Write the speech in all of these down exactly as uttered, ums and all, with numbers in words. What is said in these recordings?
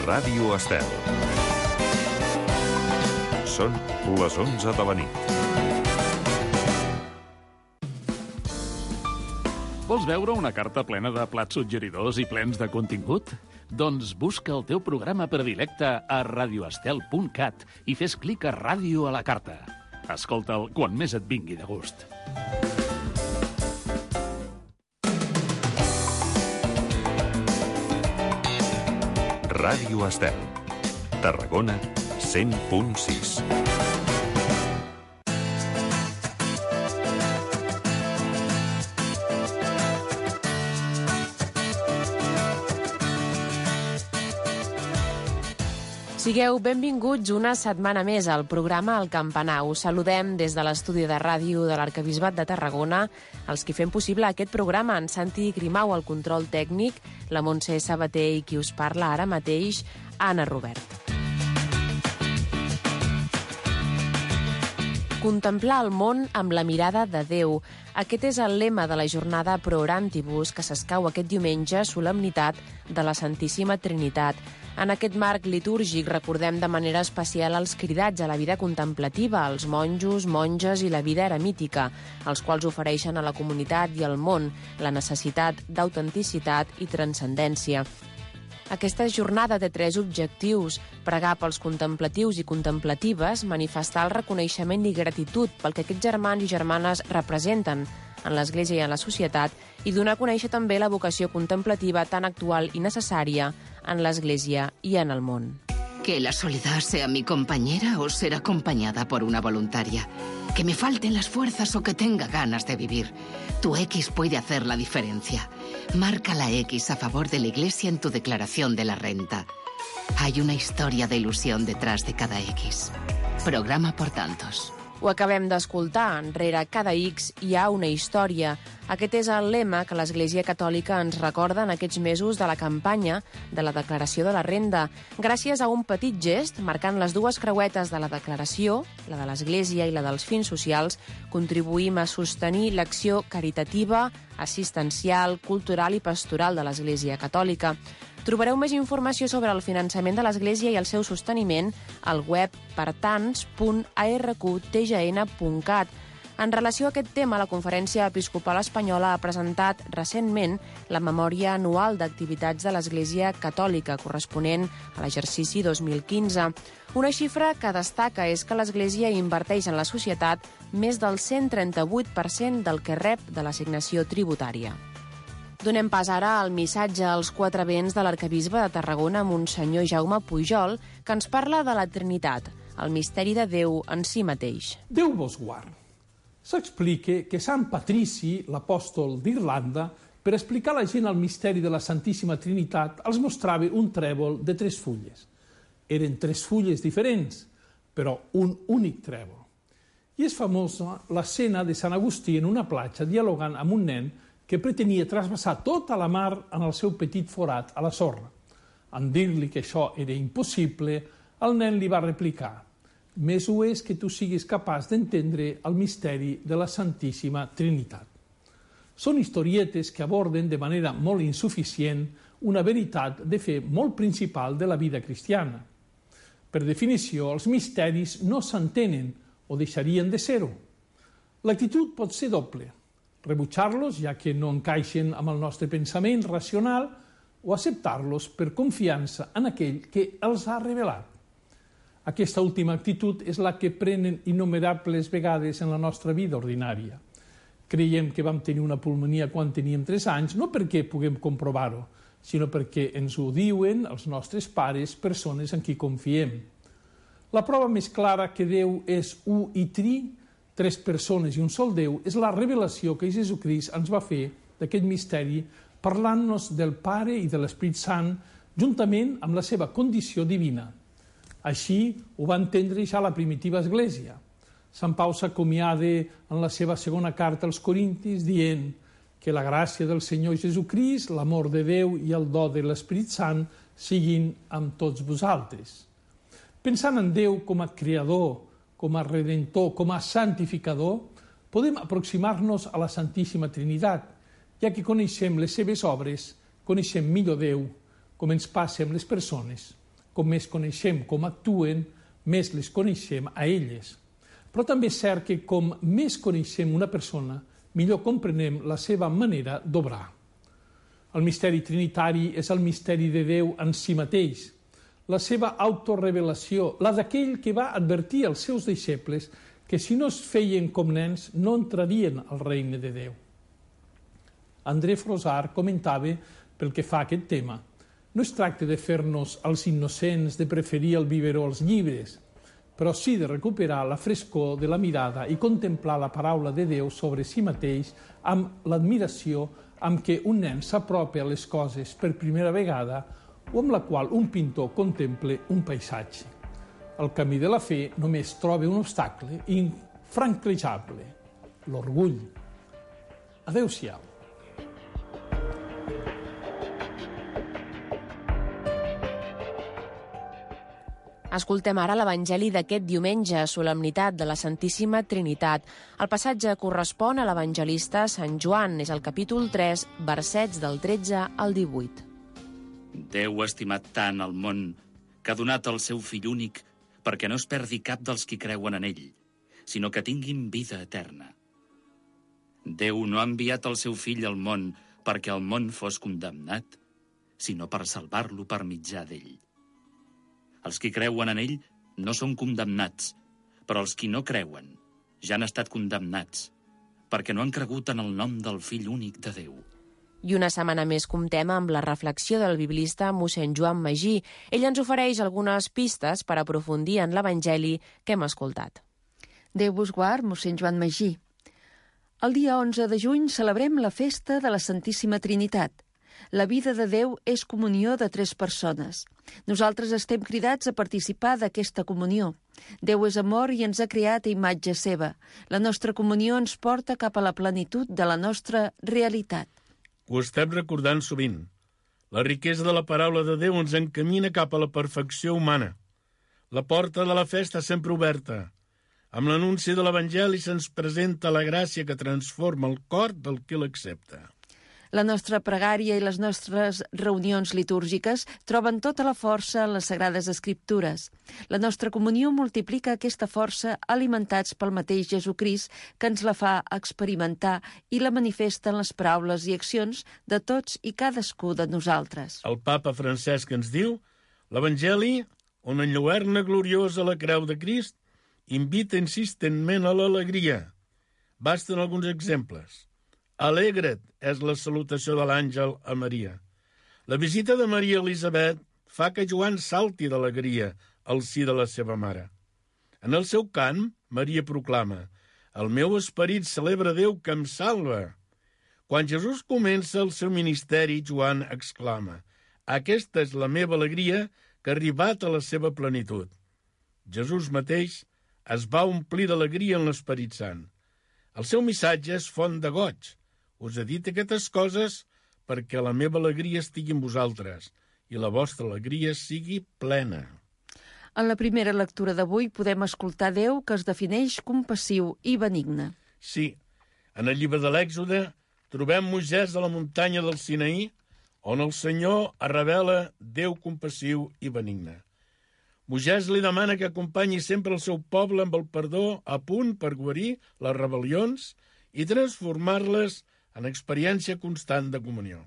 Ràdio Estel. Són les onze de la nit. Vols veure una carta plena de plats suggeridors i plens de contingut? Doncs busca el teu programa predilecte a radioestel punt cat i fes clic a Ràdio a la carta. Escolta'l quan més et vingui de gust. Ràdio Estel. Tarragona, cent punt sis. Sigueu benvinguts una setmana més al programa El Campanar. Us saludem des de l'estudi de ràdio de l'Arquebisbat de Tarragona, els que fem possible aquest programa, en Santi Grimau, al control tècnic, la Montse Sabater i qui us parla ara mateix, Anna Robert. Contemplar el món amb la mirada de Déu. Aquest és el lema de la jornada Pro Orantibus que s'escau aquest diumenge, solemnitat de la Santíssima Trinitat. En aquest marc litúrgic recordem de manera especial els cridats a la vida contemplativa, els monjos, monges i la vida eremítica, els quals ofereixen a la comunitat i al món la necessitat d'autenticitat i transcendència. Aquesta jornada té tres objectius: pregar pels contemplatius i contemplatives, manifestar el reconeixement i gratitud pel que aquests germans i germanes representen en l'Església i en la societat, i donar a conèixer també la vocació contemplativa tan actual i necessària en l'Església i en el món. Que la soledad sea mi compañera o ser acompañada por una voluntaria. Que me falten las fuerzas o que tenga ganas de vivir. Tu X puede hacer la diferencia. Marca la X a favor de la Iglesia en tu declaración de la renta. Hay una historia de ilusión detrás de cada X. Programa por tantos. Ho acabem d'escoltar. Rere cada X hi ha una història. Aquest és el lema que l'Església Catòlica ens recorda en aquests mesos de la campanya de la declaració de la renda. Gràcies a un petit gest, marcant les dues creuetes de la declaració, la de l'Església i la dels fins socials, contribuïm a sostenir l'acció caritativa, assistencial, cultural i pastoral de l'Església Catòlica. Trobareu més informació sobre el finançament de l'Església i el seu sosteniment al web pertans punt a r q t g n punt cat. En relació a aquest tema, la Conferència Episcopal Espanyola ha presentat recentment la memòria anual d'activitats de l'Església Catòlica corresponent a l'exercici dos mil quinze. Una xifra que destaca és que l'Església inverteix en la societat més del cent trenta-vuit per cent del que rep de l'assignació tributària. Donem pas ara al missatge als quatre vents de l'Arquebisbe de Tarragona, Monsenyor Jaume Pujol, que ens parla de la Trinitat, el misteri de Déu en si mateix. Déu vos guard. S'explica que Sant Patrici, l'apòstol d'Irlanda, per explicar a la gent el misteri de la Santíssima Trinitat, els mostrava un trèvol de tres fulles. Eren tres fulles diferents, però un únic trèvol. I és famosa l'escena de Sant Agustí en una platja dialogant amb un nen que pretenia trasbassar tota la mar en el seu petit forat a la sorra. En dir-li que això era impossible, el nen li va replicar: «Més ho és que tu siguis capaç d'entendre el misteri de la Santíssima Trinitat». Són historietes que aborden de manera molt insuficient una veritat de fe molt principal de la vida cristiana. Per definició, els misteris no s'entenen o deixarien de ser-ho. L'actitud pot ser doble: rebutjar-los, ja que no encaixen amb el nostre pensament racional, o acceptar-los per confiança en aquell que els ha revelat. Aquesta última actitud és la que prenen innumerables vegades en la nostra vida ordinària. Creiem que vam tenir una pulmonia quan teníem tres anys, no perquè puguem comprovar-ho, sinó perquè ens ho diuen els nostres pares, persones en qui confiem. La prova més clara que Déu és u i tri, tres persones i un sol Déu, és la revelació que Jesucrist ens va fer d'aquest misteri, parlant-nos del Pare i de l'Esperit Sant, juntament amb la seva condició divina. Així ho va entendre ja la primitiva Església. Sant Pau s'acomiada en la seva segona carta als Corintis dient que la gràcia del Senyor Jesucrist, l'amor de Déu i el do de l'Esperit Sant siguin amb tots vosaltres. Pensant en Déu com a creador, com a redentor, com a santificador, podem aproximar-nos a la Santíssima Trinitat, ja que coneixem les seves obres, coneixem millor Déu, com ens passa amb les persones. Com més coneixem com actuen, més les coneixem a elles. Però també és cert que com més coneixem una persona, millor comprenem la seva manera d'obrar. El misteri trinitari és el misteri de Déu en si mateix, la seva autorrevelació, la d'aquell que va advertir als seus deixebles que si no es feien com nens no entrarien al regne de Déu. André Frossard comentava pel que fa a aquest tema: no es tracta de fer-nos els innocents, de preferir el biberó als llibres, però sí de recuperar la frescor de la mirada i contemplar la paraula de Déu sobre si mateix amb l'admiració amb què un nen s'apropa a les coses per primera vegada o amb la qual un pintor contempla un paisatge. El camí de la fe només troba un obstacle infranquejable: l'orgull. Adéu-siau. Escoltem ara l'Evangeli d'aquest diumenge, solemnitat de la Santíssima Trinitat. El passatge correspon a l'evangelista Sant Joan, és el capítol tres, versets del tretze al divuit. Déu ha estimat tant el món que ha donat el seu fill únic perquè no es perdi cap dels qui creuen en ell, sinó que tinguin vida eterna. Déu no ha enviat el seu fill al món perquè el món fos condemnat, sinó per salvar-lo per mitjà d'ell. Els qui creuen en ell no són condemnats, però els qui no creuen ja han estat condemnats, perquè no han cregut en el nom del fill únic de Déu. I una setmana més comptem amb la reflexió del biblista mossèn Joan Magí. Ell ens ofereix algunes pistes per aprofundir en l'Evangeli que hem escoltat. Déu vos guard, mossèn Joan Magí. El dia onze de juny celebrem la festa de la Santíssima Trinitat. La vida de Déu és comunió de tres persones. Nosaltres estem cridats a participar d'aquesta comunió. Déu és amor i ens ha creat a imatge seva. La nostra comunió ens porta cap a la plenitud de la nostra realitat. Ho estem recordant sovint. La riquesa de la paraula de Déu ens encamina cap a la perfecció humana. La porta de la festa sempre oberta. Amb l'anunci de l'Evangeli se'ns presenta la gràcia que transforma el cor del qui l'accepta. La nostra pregària i les nostres reunions litúrgiques troben tota la força en les Sagrades Escriptures. La nostra comunió multiplica aquesta força alimentats pel mateix Jesucrist, que ens la fa experimentar i la manifesta en les paraules i accions de tots i cadascú de nosaltres. El papa Francesc ens diu: l'Evangeli, on enlluerna gloriosa la creu de Crist, invita insistentment a l'alegria. Basten alguns exemples. Alegra't és la salutació de l'àngel a Maria. La visita de Maria Elisabet fa que Joan salti d'alegria al si de la seva mare. En el seu cant, Maria proclama: el meu esperit celebra Déu que em salva. Quan Jesús comença el seu ministeri, Joan exclama: aquesta és la meva alegria que ha arribat a la seva plenitud. Jesús mateix es va omplir d'alegria en l'Esperit Sant. El seu missatge és font de goig. Us he dit aquestes coses perquè la meva alegria estigui en vosaltres i la vostra alegria sigui plena. En la primera lectura d'avui podem escoltar Déu que es defineix compassiu i benigne. Sí, en el llibre de l'Èxode trobem Moisès a la muntanya del Sinaí, on el Senyor es revela Déu compassiu i benigne. Moisès li demana que acompanyi sempre el seu poble amb el perdó a punt per guarir les rebel·lions i transformar-les en experiència constant de comunió.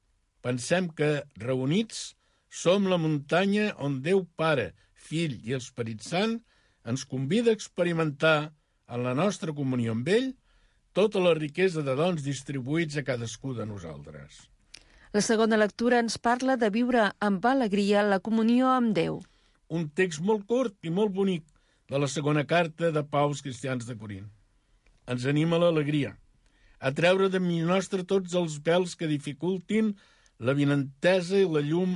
Pensem que, reunits, som la muntanya on Déu Pare, Fill i Esperit Sant ens convida a experimentar en la nostra comunió amb ell tota la riquesa de dons distribuïts a cadascú de nosaltres. La segona lectura ens parla de viure amb alegria la comunió amb Déu. Un text molt curt i molt bonic de la segona carta de Pau als cristians de Corint. Ens anima l'alegria, a treure de mi nostre tots els vels que dificultin la vinentesa i la llum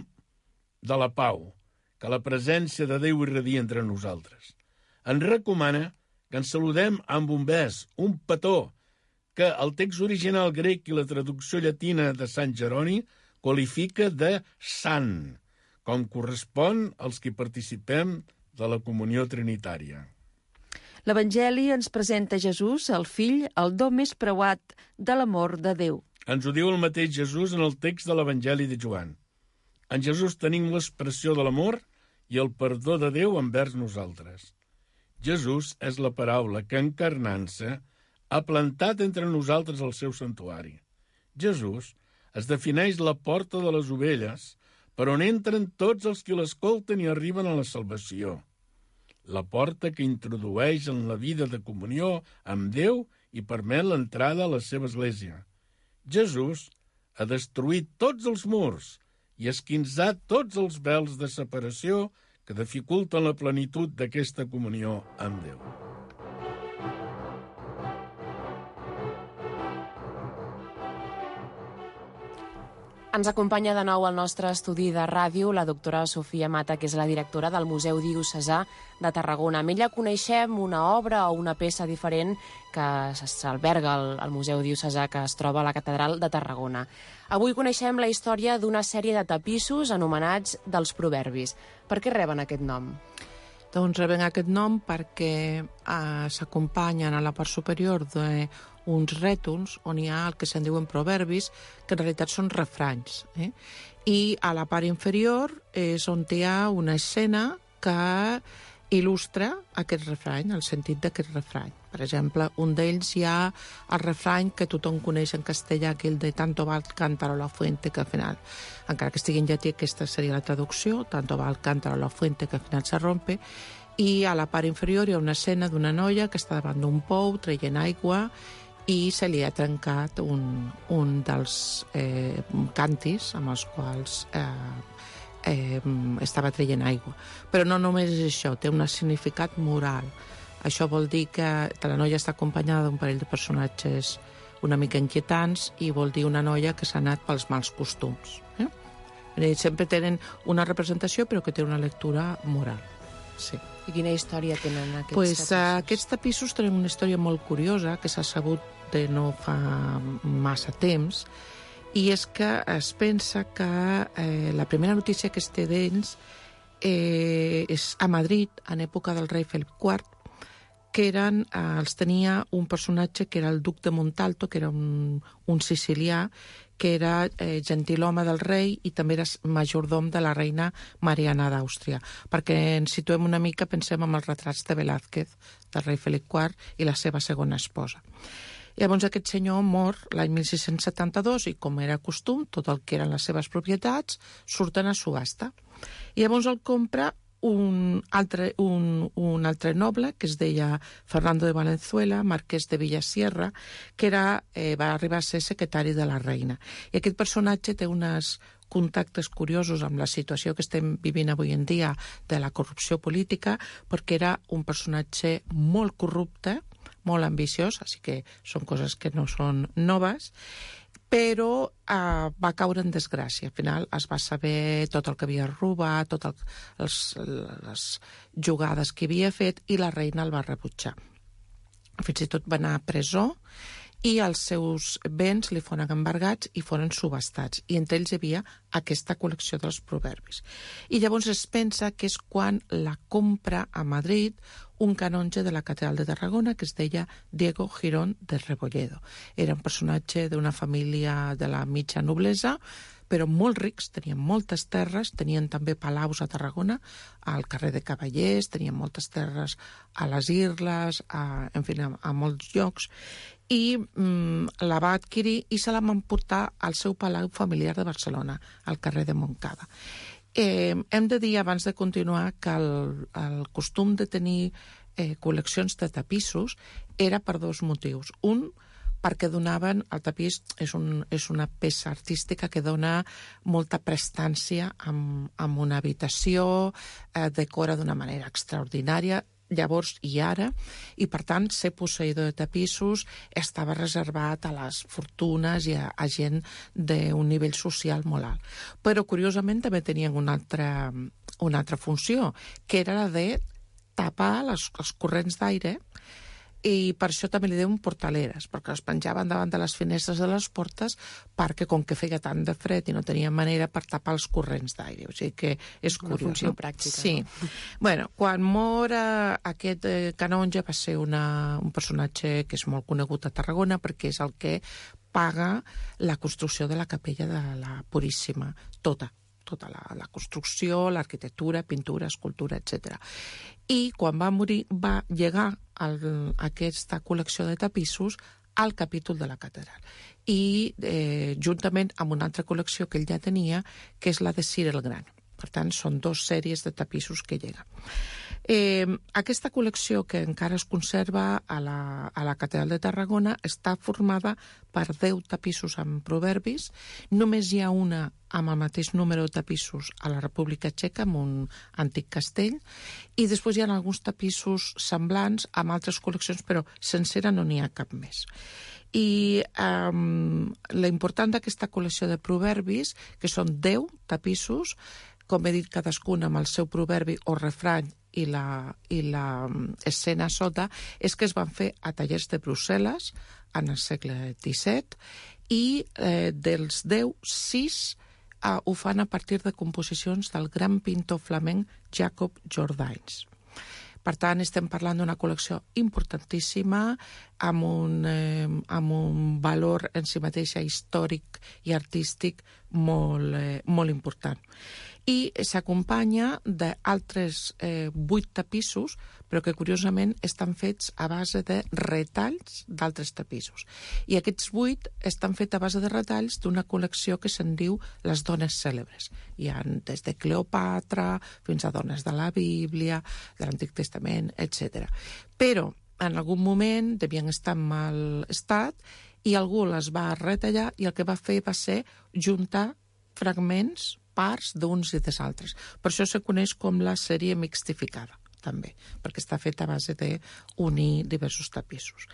de la pau, que la presència de Déu irradia entre nosaltres. Ens recomana que ens saludem amb un bes, un petó, que el text original grec i la traducció llatina de Sant Jeroni qualifica de sant, com correspon als qui participem de la comunió trinitària. L'Evangeli ens presenta Jesús, el fill, el do més preuat de l'amor de Déu. Ens ho diu el mateix Jesús en el text de l'Evangeli de Joan. En Jesús tenim l'expressió de l'amor i el perdó de Déu envers nosaltres. Jesús és la paraula que, encarnant-se, ha plantat entre nosaltres el seu santuari. Jesús es defineix la porta de les ovelles, per on entren tots els que l'escolten i arriben a la salvació. La porta que introdueix en la vida de comunió amb Déu i permet l'entrada a la seva església. Jesús ha destruït tots els murs i esquinçat tots els vels de separació que dificulten la plenitud d'aquesta comunió amb Déu. Ens acompanya de nou al nostre estudi de ràdio la doctora Sofia Mata, que és la directora del Museu Diocesà de Tarragona. Amb ella coneixem una obra o una peça diferent que s'alberga al, al Museu Diocesà, que es troba a la Catedral de Tarragona. Avui coneixem la història d'una sèrie de tapissos anomenats dels proverbis. Per què reben aquest nom? Doncs reben aquest nom perquè eh, s'acompanyen a la part superior d'uns rètols on hi ha el que se'n diuen proverbis, que en realitat són refranys. Eh? I a la part inferior és on hi ha una escena que il·lustra aquest refrany, el sentit d'aquest refrany. Per exemple, un d'ells hi ha el refrany que tothom coneix en castellà, aquell de tanto va el cántaro a la fuente, que al final, encara que estigui en llatí, aquesta seria la traducció, tanto va el cántaro a la fuente, que al final se rompe, i a la part inferior hi ha una escena d'una noia que està davant d'un pou traient aigua i se li ha trencat un, un dels eh, cantis amb els quals eh, eh, estava traient aigua. Però no només és això, té un significat moral. Això vol dir que la noia està acompanyada d'un parell de personatges una mica inquietants i vol dir una noia que s'ha anat pels mals costums. Eh? Sempre tenen una representació però que té una lectura moral. Sí. I quina història tenen aquests pues, tapissos? Uh, aquests tapissos tenen una història molt curiosa que s'ha sabut de no fa massa temps, i és que es pensa que eh, la primera notícia que es té d'ells eh, és a Madrid, en època del rei Felip quart, que eren, eh, els tenia un personatge que era el duc de Montalto, que era un, un sicilià, que era eh, gentilhome del rei i també era majordom de la reina Mariana d'Àustria. Perquè ens situem una mica, pensem en els retrats de Velázquez, del rei Felip quart, i la seva segona esposa. Llavors aquest senyor mor l'any mil sis-cents setanta-dos i, com era costum, tot el que eren les seves propietats surten a subhasta. I llavors el compra un altre, un, un altre noble que es deia Fernando de Valenzuela, marquès de Villasierra, que era, eh, va arribar a ser secretari de la reina. I aquest personatge té uns contactes curiosos amb la situació que estem vivint avui en dia de la corrupció política, perquè era un personatge molt corrupte, molt ambiciós, així que són coses que no són noves, però eh, va caure en desgràcia. Al final es va saber tot el que havia robat, totes les jugades que havia fet, i la reina el va rebutjar. Fins i tot va anar a presó i els seus béns li foren embargats i foren subhastats. I entre ells hi havia aquesta col·lecció dels proverbis. I llavors es pensa que és quan la compra a Madrid un canonge de la Catedral de Tarragona que es deia Diego Girón de Rebolledo. Era un personatge d'una família de la mitja noblesa, però molt rics, tenien moltes terres, tenien també palaus a Tarragona, al carrer de Cavallers, tenien moltes terres a les Irles, a, en fi, a, a molts llocs, i mm, la va adquirir i se la van portar al seu palau familiar de Barcelona, al carrer de Montcada. Eh, hem de dir, abans de continuar, que el, el costum de tenir eh, col·leccions de tapissos era per dos motius. Un, perquè donaven, el tapís és, un, és una peça artística que dona molta prestància amb, amb una habitació, eh, decora d'una manera extraordinària, llavors i ara, i per tant ser posseïdor de tapissos estava reservat a les fortunes i a, a gent d'un nivell social molt alt. Però curiosament també tenien una altra, una altra funció, que era la de tapar les, els corrents d'aire, i per això també li deuen portaleres, perquè les penjaven davant de les finestres de les portes perquè com que feia tant de fred i no tenien manera per tapar els corrents d'aire. O sigui que és una curiós. Funció pràctica. Sí. No? Bueno, quan mor eh, aquest eh, canonge va ser una, un personatge que és molt conegut a Tarragona perquè és el que paga la construcció de la capella de la Puríssima, tota. tota la, la construcció, l'arquitectura, pintura, escultura, etcètera. I quan va morir va llegar el, aquesta col·lecció de tapissos al capítol de la catedral. I eh, juntament amb una altra col·lecció que ell ja tenia, que és la de Cir el Gran. Per tant, són dues sèries de tapissos que llega. Eh, aquesta col·lecció, que encara es conserva a la, a la Catedral de Tarragona, està formada per deu tapissos amb proverbis. Només hi ha una amb el mateix número de tapissos a la República Txeca, amb un antic castell, i després hi ha alguns tapissos semblants amb altres col·leccions, però sencera no n'hi ha cap més. I um, l'important d'aquesta col·lecció de proverbis, que són deu tapissos, com he dit, cadascun amb el seu proverbi o refrany i la, i la escena sota, és que es van fer a tallers de Brussel·les en el segle disset i eh, dels deu, sis eh, ho fan a partir de composicions del gran pintor flamenc Jacob Jordaens. Per tant, estem parlant d'una col·lecció importantíssima, amb un, eh, amb un valor en si mateixa històric i artístic molt, eh, molt important. I s'acompanya d'altres eh, vuit tapissos, però que curiosament estan fets a base de retalls d'altres tapissos. I aquests vuit estan fets a base de retalls d'una col·lecció que se'n diu Les dones cèlebres. Hi ha des de Cleopatra fins a dones de la Bíblia, de l'Antic Testament, etcètera. Però en algun moment devien estar en mal estat i algú les va retallar i el que va fer va ser juntar fragments, parts d'uns i dels altres. Per això se coneix com la sèrie mixtificada, també, perquè està feta a base d'unir diversos tapissos.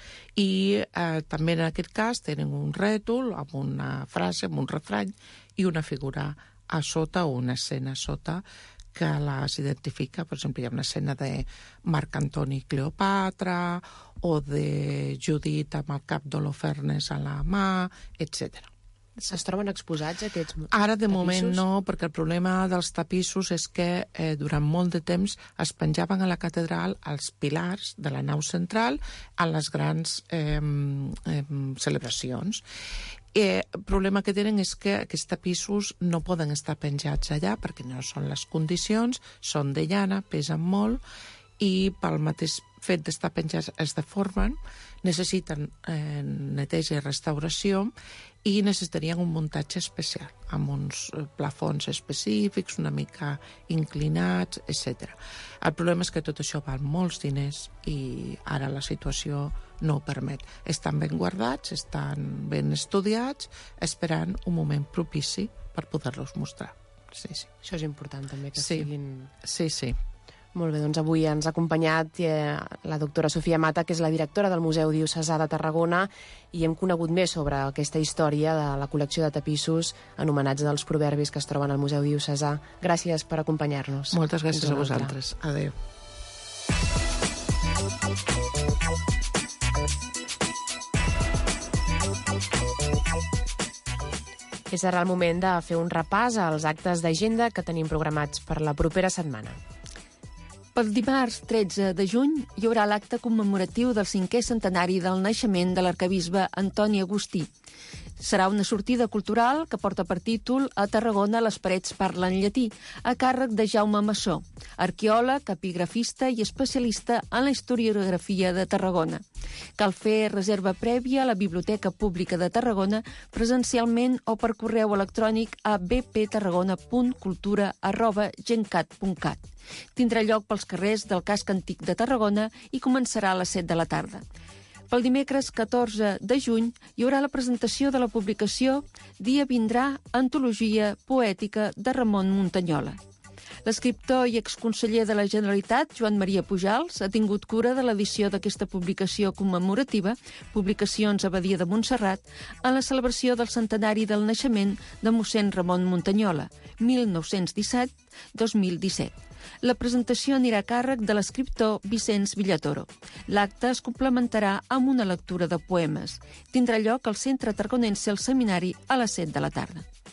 I eh, també en aquest cas tenen un rètol amb una frase, amb un refrany i una figura a sota o una escena a sota que les identifica. Per exemple, hi ha una escena de Marc Antoni i Cleopatra o de Judit amb el cap d'Holofernes a la mà, etcètera. Es troben exposats aquests tapissos? Ara, de moment, no, perquè el problema dels tapissos és que eh, durant molt de temps es penjaven a la catedral els pilars de la nau central en les grans eh, eh, celebracions. Eh, el problema que tenen és que aquests tapissos no poden estar penjats allà perquè no són les condicions, són de llana, pesen molt i pel mateix fet d'estar penjats es deformen, necessiten eh, neteja i restauració i necessitarien un muntatge especial, amb uns plafons específics, una mica inclinats, etcètera. El problema és que tot això val molts diners i ara la situació no ho permet. Estan ben guardats, estan ben estudiats, esperant un moment propici per poder-los mostrar. Sí, sí. Això és important també, que sí. siguin... Sí, sí. Molt bé, doncs avui ens ha acompanyat eh, la doctora Sofia Mata, que és la directora del Museu Diocesà de Tarragona, i hem conegut més sobre aquesta història de la col·lecció de tapissos anomenats dels proverbis que es troben al Museu Diocesà. Gràcies per acompanyar-nos. Moltes gràcies a vosaltres. Adéu. És ara el moment de fer un repàs als actes d'agenda que tenim programats per la propera setmana. El dimarts tretze de juny hi haurà l'acte commemoratiu del cinquè centenari del naixement de l'arquebisbe Antoni Agustí. Serà una sortida cultural que porta per títol A Tarragona les parets parlen llatí, a càrrec de Jaume Massó, arqueòleg, epigrafista i especialista en la historiografia de Tarragona. Cal fer reserva prèvia a la Biblioteca Pública de Tarragona presencialment o per correu electrònic a b p tarragona punt cultura arroba gencat punt cat. Tindrà lloc pels carrers del Casc Antic de Tarragona i començarà a les set de la tarda. Pel dimecres catorze de juny hi haurà la presentació de la publicació Dia vindrà, antologia poètica de Ramon Muntanyola. L'escriptor i exconseller de la Generalitat, Joan Maria Pujals, ha tingut cura de l'edició d'aquesta publicació commemorativa, Publicacions Abadia de Montserrat, en la celebració del centenari del naixement de mossèn Ramon Muntanyola, mil nou-cents disset a dos mil disset. La presentació anirà a càrrec de l'escriptor Vicenç Villatoro. L'acte es complementarà amb una lectura de poemes. Tindrà lloc al Centre Tarragonense El Seminari a les set de la tarda.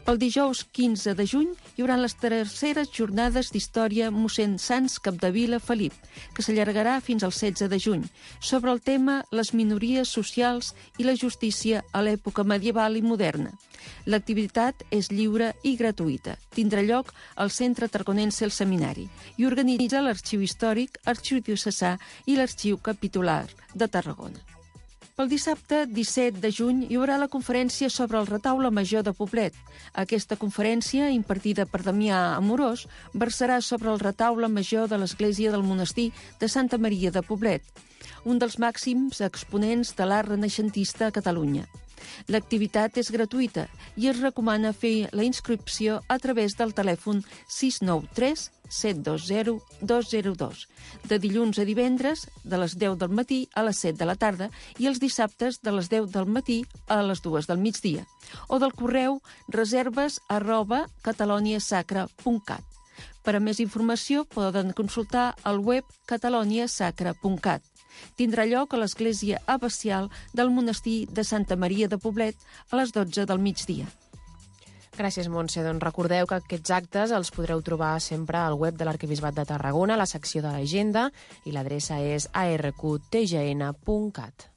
El dijous quinze de juny hi haurà les terceres jornades d'història mossèn Sans Capdevila Felip, que s'allargarà fins al setze de juny, sobre el tema les minories socials i la justícia a l'època medieval i moderna. L'activitat és lliure i gratuïta. Tindrà lloc al Centre Tarragonense El Seminari i organitza l'Arxiu Històric, Arxiu Diocesà i l'Arxiu Capitular de Tarragona. Pel dissabte disset de juny hi haurà la conferència sobre el retaule major de Poblet. Aquesta conferència, impartida per Damià Amorós, versarà sobre el retaule major de l'església del monestir de Santa Maria de Poblet, un dels màxims exponents de l'art renaixentista a Catalunya. L'activitat és gratuïta i es recomana fer la inscripció a través del telèfon sis nou tres set dos zero dos zero dos, de dilluns a divendres de les deu del matí a les set de la tarda i els dissabtes de les deu del matí a les dues del migdia, o del correu reserves arroba cataloniasacra punt cat. Per a més informació poden consultar el web cataloniasacra punt cat. Tindrà lloc a l'església abacial del monestir de Santa Maria de Poblet a les dotze del migdia. Gràcies, Montse. Doncs recordeu que aquests actes els podreu trobar sempre al web de l'Arquebisbat de Tarragona, a la secció de l'agenda, i l'adreça és a r q t g n punt cat.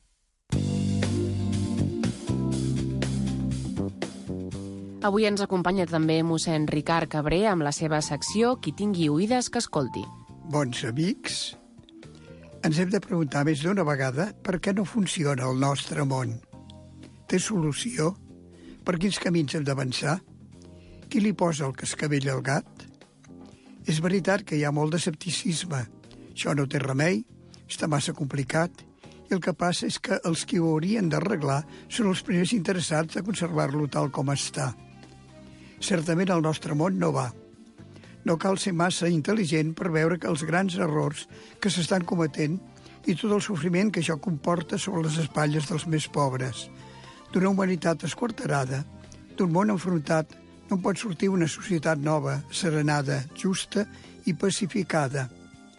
Avui ens acompanya també mossèn Ricard Cabré amb la seva secció Qui tingui oïdes que escolti. Bons amics, ens hem de preguntar més d'una vegada per què no funciona el nostre món. Té solució? Per quins camins hem d'avançar? Qui li posa el cascavell al gat? És veritat que hi ha molt d'escepticisme. Això no té remei, està massa complicat, i el que passa és que els qui ho haurien d'arreglar són els primers interessats a conservar-lo tal com està. Certament el nostre món no va. No cal ser massa intel·ligent per veure que els grans errors que s'estan cometent i tot el sofriment que això comporta sobre les espatlles dels més pobres. D'una humanitat esquarterada, d'un món enfrontat, no en pot sortir una societat nova, serenada, justa i pacificada.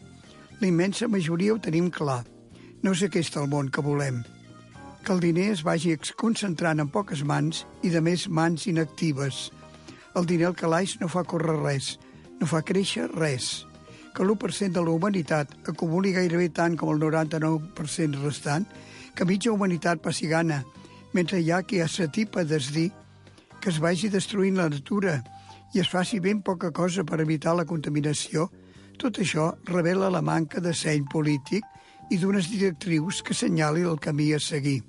La immensa majoria ho tenim clar. No és aquest el món que volem. Que el diner es vagi concentrant en poques mans i de més mans inactives. El diner al calaix no fa córrer res, no fa créixer res. Que l'u per cent de la humanitat acumuli gairebé tant com el noranta-nou per cent restant, que mitja humanitat passi gana, mentre hi ha qui s'atipa a desdir que es vagi destruint la natura i es faci ben poca cosa per evitar la contaminació, tot això revela la manca de seny polític i d'unes directrius que senyali el camí a seguir.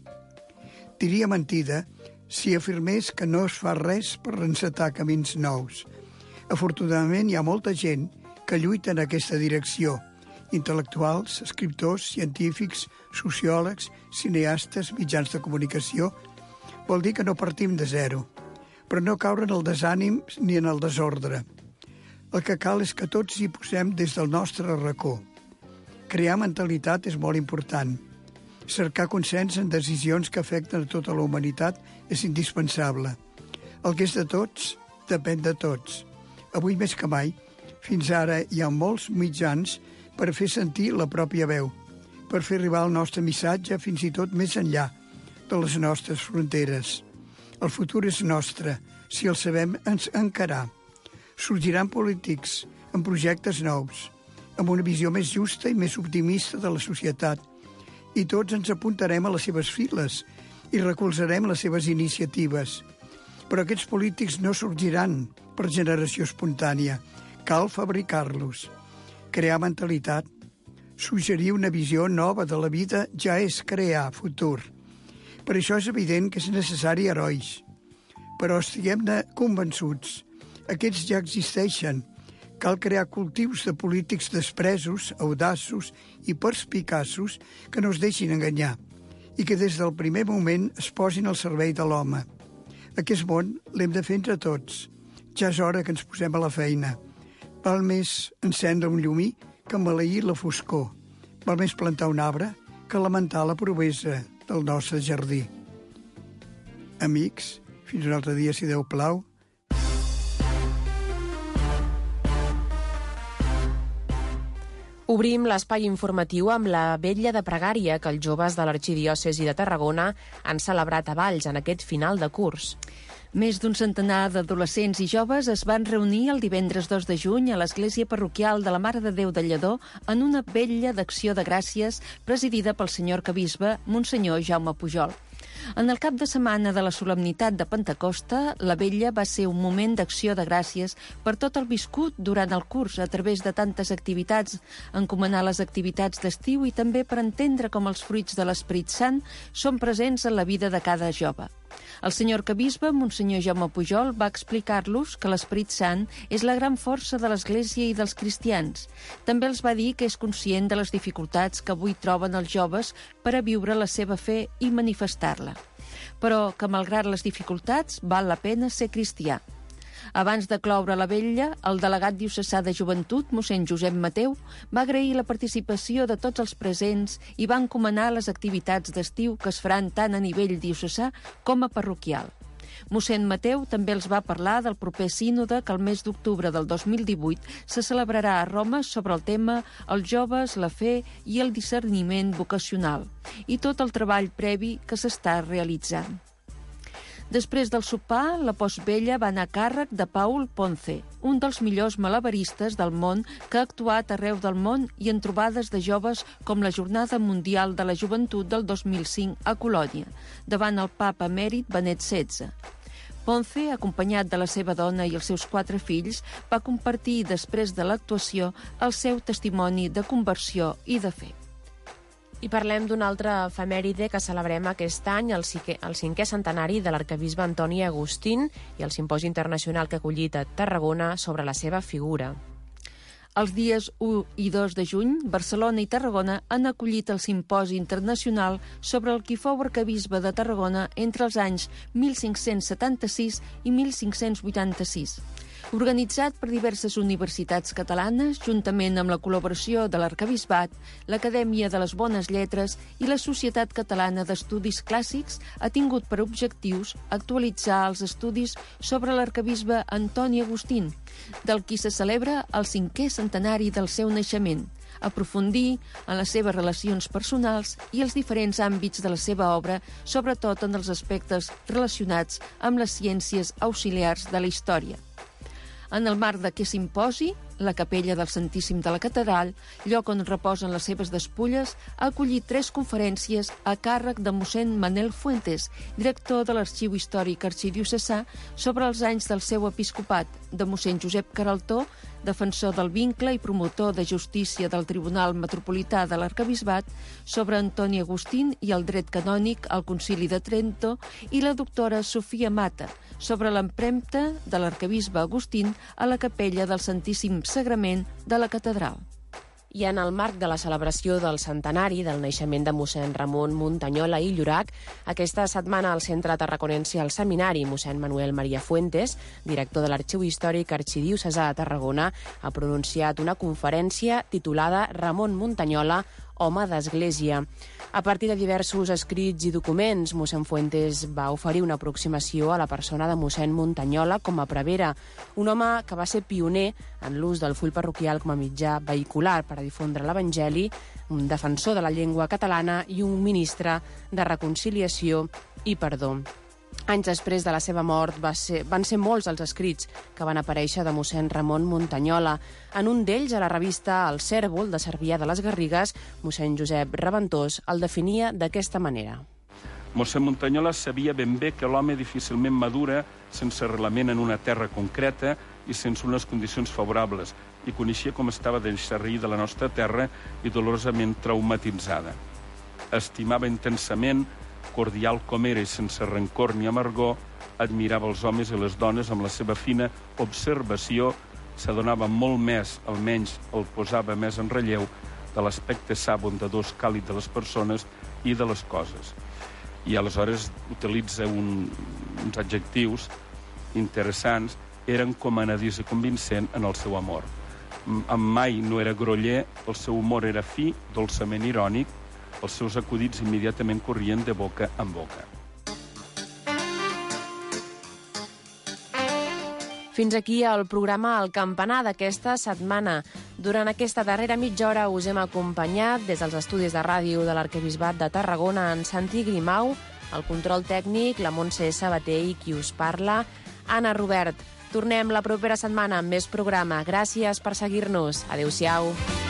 Diria mentida si afirmés que no es fa res per encetar camins nous. Afortunadament hi ha molta gent que lluita en aquesta direcció, intel·lectuals, escriptors, científics, sociòlegs, cineastes, mitjans de comunicació. Vol dir que no partim de zero, però no caure en el desànim ni en el desordre. El que cal és que tots hi posem des del nostre racó. Crear mentalitat és molt important. Cercar consens en decisions que afecten a tota la humanitat és indispensable. El que és de tots, depèn de tots. Avui més que mai, fins ara hi ha molts mitjans per fer sentir la pròpia veu, per fer arribar el nostre missatge fins i tot més enllà de les nostres fronteres. El futur és nostre, si el sabem ens encarar. Sorgiran polítics amb projectes nous, amb una visió més justa i més optimista de la societat, i tots ens apuntarem a les seves files i recolzarem les seves iniciatives. Però aquests polítics no sorgiran per generació espontània. Cal fabricar-los. Crear mentalitat. Suggerir una visió nova de la vida ja és crear futur. Per això és evident que és necessari herois. Però estiguem-ne convençuts. Aquests ja existeixen. Cal crear cultius de polítics despresos, audaços i perspicaços que no es deixin enganyar i que des del primer moment es posin al servei de l'home. Aquest món l'hem de fer entre tots. Ja és hora que ens posem a la feina. Val més encendre un llumí que maleir la foscor. Val més plantar un arbre que lamentar la pobresa del nostre jardí. Amics, fins un altre dia, si Déu plau. Obrim l'espai informatiu amb la vetlla de pregària que els joves de l'Arxidiòcesi de Tarragona han celebrat a Valls en aquest final de curs. Més d'un centenar d'adolescents i joves es van reunir el divendres dos de juny a l'església parroquial de la Mare de Déu de Lledó en una vetlla d'acció de gràcies presidida pel senyor arquebisbe, Monsenyor Jaume Pujol. En el cap de setmana de la solemnitat de Pentecosta, la vetlla va ser un moment d'acció de gràcies per tot el viscut durant el curs a través de tantes activitats, encomanar les activitats d'estiu i també per entendre com els fruits de l'Esperit Sant són presents en la vida de cada jove. El senyor arquebisbe, Monsenyor Jaume Pujol, va explicar-los que l'Esperit Sant és la gran força de l'Església i dels cristians. També els va dir que és conscient de les dificultats que avui troben els joves per a viure la seva fe i manifestar-la. Però que, malgrat les dificultats, val la pena ser cristià. Abans de cloure la vetlla, el delegat diocesà de Joventut, mossèn Josep Mateu, va agrair la participació de tots els presents i va encomanar les activitats d'estiu que es faran tant a nivell diocesà com a parroquial. Mossèn Mateu també els va parlar del proper sínode que el mes d'octubre del dos mil divuit se celebrarà a Roma sobre el tema els joves, la fe i el discerniment vocacional i tot el treball previ que s'està realitzant. Després del sopar, la postvella va anar a càrrec de Paul Ponce, un dels millors malabaristes del món que ha actuat arreu del món i en trobades de joves com la Jornada Mundial de la Joventut del dos mil cinc a Colònia, davant el papa emèrit Benet setze. Ponce, acompanyat de la seva dona i els seus quatre fills, va compartir després de l'actuació el seu testimoni de conversió i de fe. I parlem d'una altra efemèride que celebrem aquest any, el cinquè, el cinquè centenari de l'arquebisbe Antoni Agustín i el simposi internacional que ha acollit a Tarragona sobre la seva figura. Els dies u i dos de juny, Barcelona i Tarragona han acollit el simposi internacional sobre el qui fou arquebisbe de Tarragona entre els anys mil cinc-cents setanta-sis i mil cinc-cents vuitanta-sis. Organitzat per diverses universitats catalanes, juntament amb la col·laboració de l'Arquebisbat, l'Acadèmia de les Bones Lletres i la Societat Catalana d'Estudis Clàssics, ha tingut per objectius actualitzar els estudis sobre l'arquebisbe Antoni Agustín, del qui se celebra el cinquè centenari del seu naixement, aprofundir en les seves relacions personals i els diferents àmbits de la seva obra, sobretot en els aspectes relacionats amb les ciències auxiliars de la història. En el marc d'aquest simposi, la capella del Santíssim de la Catedral, lloc on reposen les seves despulles, ha acollit tres conferències a càrrec de mossèn Manel Fuentes, director de l'Arxiu Històric Arxidiocesà, sobre els anys del seu episcopat, de mossèn Josep Caraltó, defensor del vincle i promotor de justícia del Tribunal Metropolità de l'Arquebisbat, sobre Antoni Agustín i el dret canònic al Concili de Trento, i la doctora Sofia Mata, sobre l'empremta de l'arquebisbe Agustín a la capella del Santíssim Sagrament de la Catedral. I en el marc de la celebració del centenari del naixement de mossèn Ramon Muntanyola i Llorac, aquesta setmana al Centre Tarraconense al Seminari, mossèn Manuel Maria Fuentes, director de l'Arxiu Històric Arxidiocesà de Tarragona, ha pronunciat una conferència titulada Ramon Muntanyola, home d'Església. A partir de diversos escrits i documents, mossèn Fuentes va oferir una aproximació a la persona de mossèn Muntanyola com a prevere, un home que va ser pioner en l'ús del full parroquial com a mitjà vehicular per a difondre l'Evangeli, un defensor de la llengua catalana i un ministre de reconciliació i perdó. Anys després de la seva mort va ser, van ser molts els escrits que van aparèixer de mossèn Ramon Muntanyola. En un d'ells, a la revista El Cèrvol de Cervià de les Garrigues, mossèn Josep Reventós el definia d'aquesta manera. Mossèn Muntanyola sabia ben bé que l'home difícilment madura sense arrelament en una terra concreta i sense unes condicions favorables, i coneixia com estava d'enxerrir de la nostra terra i dolorosament traumatitzada. Estimava intensament, cordial com era i sense rancor ni amargor, admirava els homes i les dones amb la seva fina observació, s'adonava molt més, almenys el posava més en relleu, de l'aspecte sa, bondadós, càlid de les persones i de les coses. I aleshores utilitza un, uns adjectius interessants, eren comanadís i convincent en el seu amor. Mai no era groller, el seu humor era fi, dolçament irònic, els seus acudits immediatament corrien de boca en boca. Fins aquí el programa El Campanar d'aquesta setmana. Durant aquesta darrera mitja hora us hem acompanyat des dels estudis de ràdio de l'Arquebisbat de Tarragona en Santi Grimau, El control tècnic, la Montse Sabater i qui us parla, Anna Robert. Tornem la propera setmana amb més programa. Gràcies per seguir-nos. Adéu-siau.